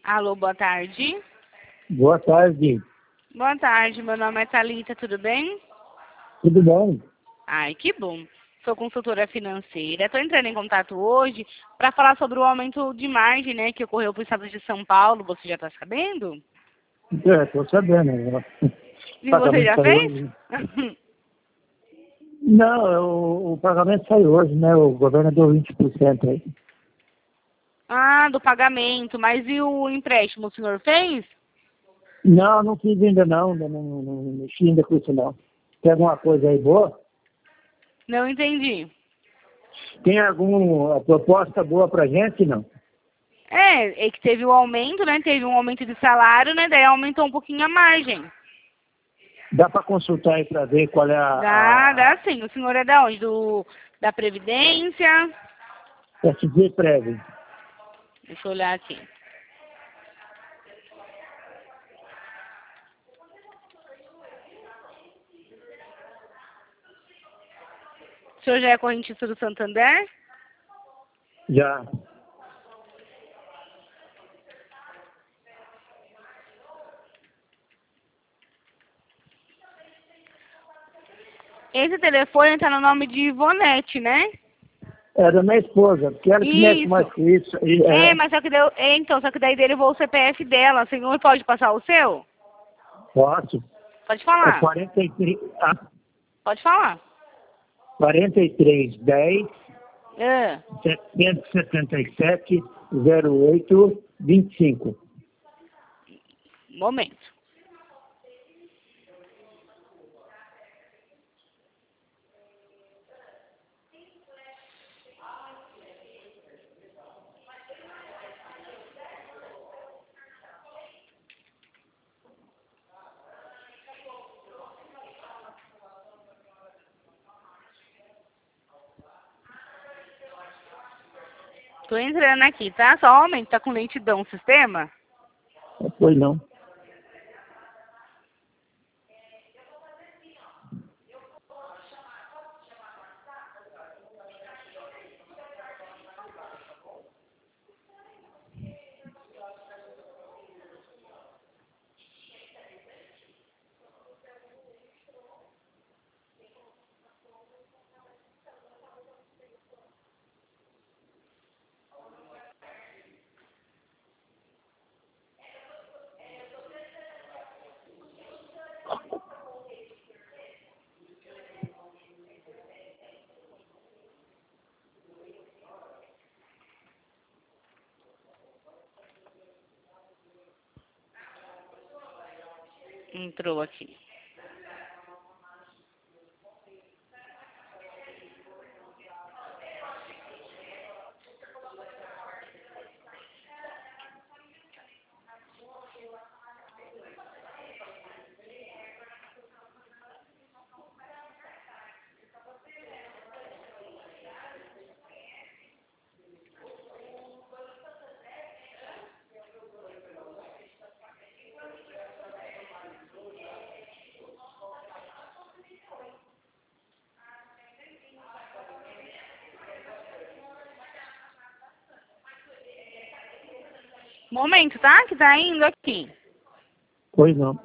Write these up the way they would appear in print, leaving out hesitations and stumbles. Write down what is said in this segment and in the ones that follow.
Alô, boa tarde. Boa tarde. Boa tarde, meu nome é Thalita, tudo bem? Tudo bom? Ai, que bom. Sou consultora financeira. Estou entrando em contato hoje para falar sobre o aumento de margem, né, que ocorreu para o estado de São Paulo. Você já está sabendo? Estou sabendo. Né? E você Pagamento já saiu fez? hoje. Não, o pagamento saiu hoje, né? O governo deu 20% aí. Ah, do pagamento. Mas e o empréstimo, o senhor fez? Não fiz ainda não. Ainda não mexi ainda com isso não. Tem alguma coisa aí boa? Não entendi. Tem alguma proposta boa pra gente, não? É que teve o aumento, né? Teve um aumento de salário, né? Daí aumentou um pouquinho a margem. Dá para consultar aí para ver qual é Dá sim. O senhor é da onde? Da Previdência? SG Prev. Deixa eu olhar aqui. O senhor já é correntista do Santander? Já. Esse telefone está no nome de Ivonete, né? É da minha esposa, porque ela que mexe mais com isso. Mas só que só que daí derivou o CPF dela. O senhor pode passar o seu? Posso. Pode É falar. 43, Pode falar. 4310 Ah, 777 0825. momento. Tô entrando aqui, tá? Só um momento. Tá com lentidão o sistema? Pois não. Entrou aqui. Momento, tá? Que tá indo aqui. Pois não.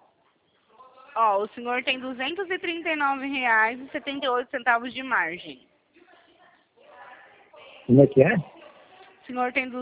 Ó, o senhor tem R$ 239,78 de margem. Como é que é? O senhor tem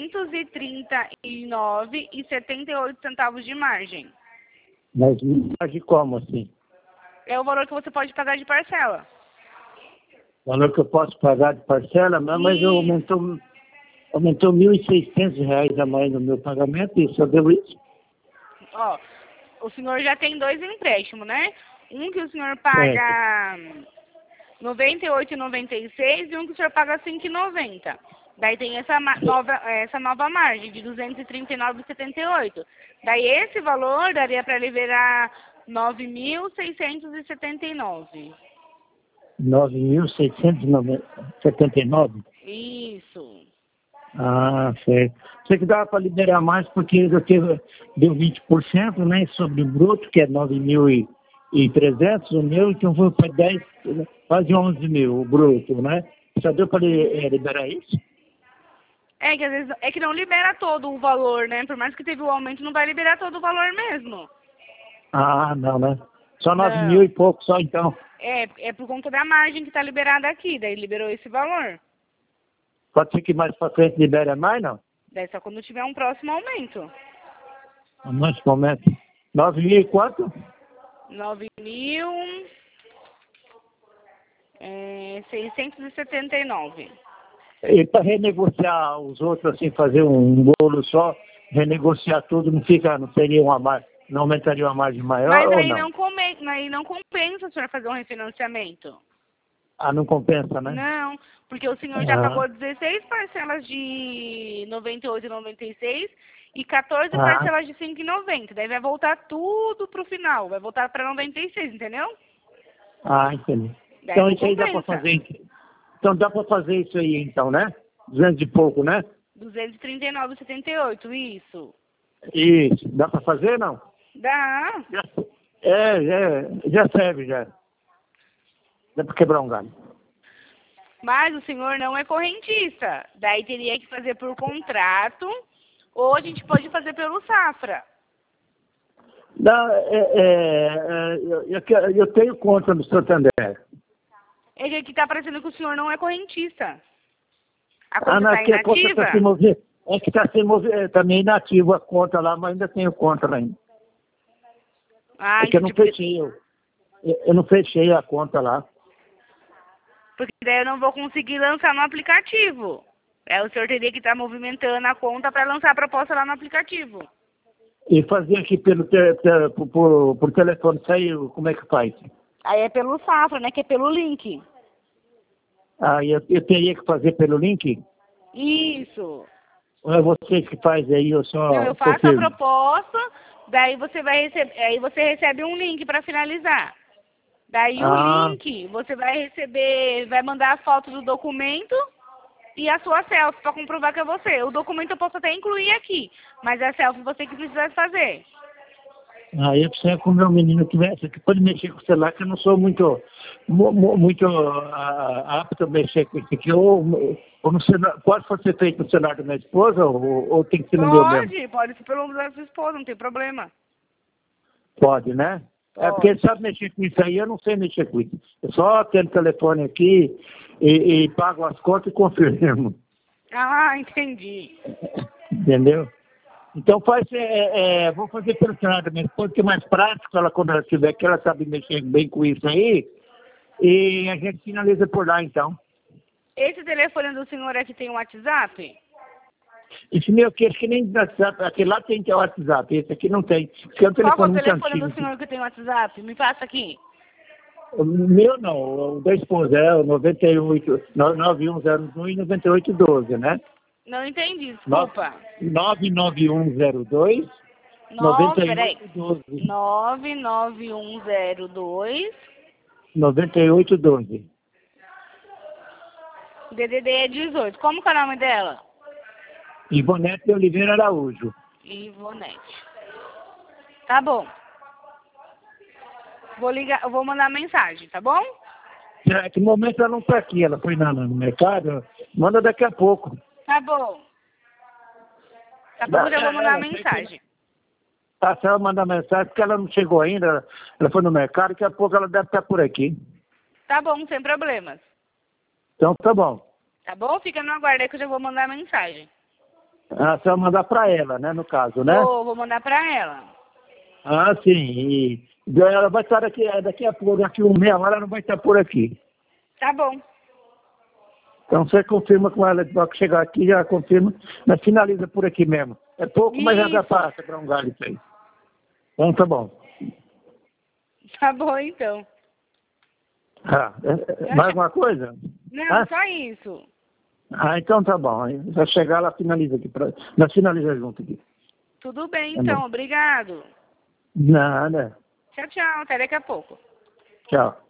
239,78 centavos de margem. Mas margem como assim? É o valor que você pode pagar de parcela. O valor que eu posso pagar de parcela, mas aumentou R$ 1.600 a mais no meu pagamento, e só deu isso? Ó, o senhor já tem 2 empréstimos, né? Um que o senhor paga R$ 98,96 e um que o senhor paga R$ 5,90. Daí tem essa nova margem de 239,78. Daí esse valor daria para liberar 9.679. 9.679? Isso. Ah, certo. Você que dava para liberar mais porque deu 20%, né, sobre o bruto, que é 9.300, o meu, então foi para 10, quase 11 mil o bruto, né? Só deu para liberar isso? É que às vezes é que não libera todo o valor, né? Por mais que teve o aumento, não vai liberar todo o valor mesmo. Ah, não, né? Só 9 Não. mil e pouco só, então. É por conta da margem que está liberada aqui, daí liberou esse valor. Pode ser que mais para frente libere mais, não? Daí só quando tiver um próximo aumento. Nesse momento. 9 mil e quanto? 9.679. E para renegociar os outros, assim, fazer um bolo só, renegociar tudo, não seria não aumentaria uma margem maior Mas ou aí não? não compensa o senhor fazer um refinanciamento. Ah, não compensa, né? Não, porque o senhor já pagou 16 parcelas de 98,96 e 14 parcelas de 5,90. Daí vai voltar tudo pro final, vai voltar para 96, entendeu? Ah, entendi. Daí Então não isso aí dá para compensa. fazer. Então dá para fazer isso aí, então, né? 200 e pouco, né? 239,78, isso. Isso. Dá para fazer, não? Dá. Já serve, já. Dá para quebrar um galho. Mas o senhor não é correntista. Daí teria que fazer por contrato ou a gente pode fazer pelo Safra. Não, eu tenho conta no Santander. É que aqui está parecendo que o senhor não é correntista. A conta está Aqui a conta inativa? está se movendo. É que está se movendo, também inativa a conta lá, mas ainda tenho conta lá ainda. Ah, é que eu não fechei, eu não fechei a conta lá. Porque daí eu não vou conseguir lançar no aplicativo. O senhor teria que estar movimentando a conta para lançar a proposta lá no aplicativo. E fazer aqui por telefone, saiu, como é que faz? Aí é pelo Safra, né? Que é pelo link. Ah, eu teria que fazer pelo link? Isso. Ou é você que faz aí, eu só Não, eu faço confirmo? a proposta, daí você vai receber, aí você recebe um link para finalizar. Daí o link, você vai receber, vai mandar a foto do documento e a sua selfie para comprovar que é você. O documento eu posso até incluir aqui, mas a selfie você que precisa fazer. Aí eu preciso que o meu menino que pode mexer com o celular, que eu não sou muito apto a mexer com isso aqui. Ou no celular, pode ser feito no celular da minha esposa ou tem que ser no meu mesmo? Pode ser pelo nome da sua esposa, não tem problema. Pode, né? É porque ele sabe mexer com isso aí, eu não sei mexer com isso. Eu só tenho o telefone aqui e pago as contas e confirmo. Ah, entendi. Entendeu? Então vou fazer pelo celular da minha esposa, que é mais prático, quando ela tiver, que ela sabe mexer bem com isso aí, e a gente finaliza por lá então. Esse telefone do senhor aqui tem um WhatsApp? Esse meu aqui, acho que nem WhatsApp, aquele lá tem que é o WhatsApp, esse aqui não tem. Porque é um Qual é o telefone muito telefone antigo. do senhor que tem WhatsApp? Me passa aqui. O meu não, o da esposa é o 9101 e 9812, né? Não entendi, desculpa. 99102 Peraí. 9812. 99102 9812. DDD é 18. Como que é o nome dela? Ivonete de Oliveira Araújo. Ivonete. Tá bom. Vou mandar mensagem, tá bom? Que momento ela não está aqui, ela foi no mercado. Manda daqui a pouco. Tá bom. Tá bom, já vou mandar mensagem. Tá, se ela mandar mensagem, porque ela não chegou ainda, ela foi no mercado, daqui a pouco ela deve estar por aqui. Tá bom, sem problemas. Então tá bom. Tá bom? Fica no aguardo aí que eu já vou mandar mensagem. Ah, você vai mandar para ela, né, no caso, né? Vou mandar pra ela. Ah, sim. E ela vai estar daqui a pouco, daqui a meia hora ela vai estar por aqui. Tá bom. Então você confirma com ela, vai chegar aqui, já confirma, mas finaliza por aqui mesmo. É pouco, mas já dá Isso. para um galho isso aí. Então tá bom. Tá bom, então. Ah, mais alguma coisa? Não, só isso. Ah, então tá bom. Aí vai chegar, ela finaliza aqui. Nós finaliza junto aqui. Tudo bem, Tá então. bom. Obrigado. Nada. Tchau, tchau. Até daqui a pouco. Tchau.